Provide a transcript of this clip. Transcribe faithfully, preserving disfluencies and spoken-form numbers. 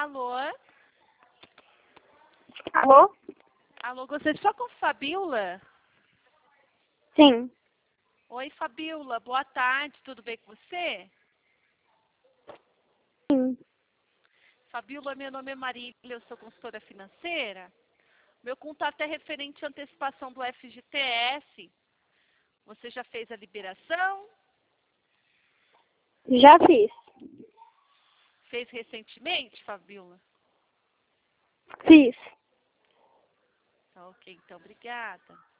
Alô? Alô? Alô, gostaria de falar com Fabiola? Sim. Oi, Fabiola, boa tarde, tudo bem com você? Sim. Fabiola, meu nome é Marília, eu sou consultora financeira. Meu contato é referente à antecipação do F G T S. Você já fez a liberação? Já fiz. Fez recentemente, Fabiola? Fiz. Tá, ok, então, obrigada.